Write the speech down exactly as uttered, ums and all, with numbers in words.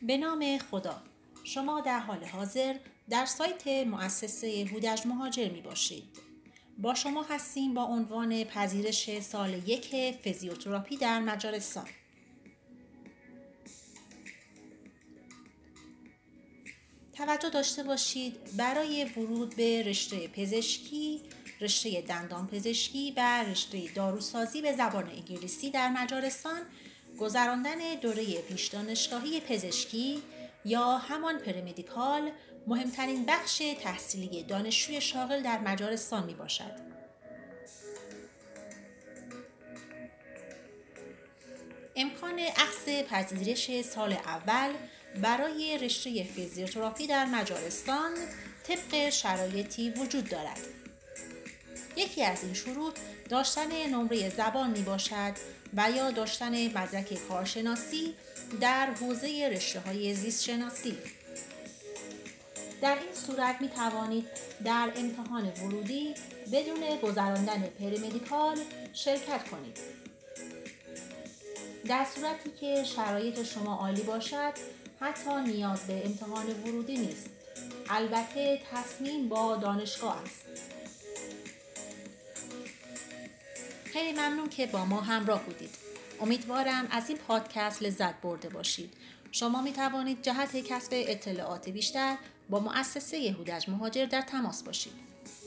به نام خدا. شما در حال حاضر در سایت مؤسسه هودج مهاجر می باشید. با شما هستیم با عنوان پذیرش سال یک فیزیوتراپی در مجارستان. توجه داشته باشید برای ورود به رشته پزشکی، رشته دندان پزشکی و رشته داروسازی به زبان انگلیسی در مجارستان، گذراندن دوره پیش دانشگاهی پزشکی یا همان پرمدیکال مهمترین بخش تحصیلی دانشجوی شاغل در مجارستان می باشد. امکان اخذ پذیرش سال اول برای رشته فیزیوتراپی در مجارستان طبق شرایطی وجود دارد. یکی از این شروط داشتن نمره زبان می باشد و یا داشتن مدرک کارشناسی در حوزه رشته‌های زیست شناسی. در این صورت می توانید در امتحان ورودی بدون گذراندن پرمدیکال شرکت کنید. در صورتی که شرایط شما عالی باشد، حتی نیاز به امتحان ورودی نیست. البته تصمیم با دانشگاه است. خیلی ممنون که با ما همراه بودید. امیدوارم از این پادکست لذت برده باشید. شما می توانید جهت کسب اطلاعات بیشتر با مؤسسه هودج مهاجر در تماس باشید.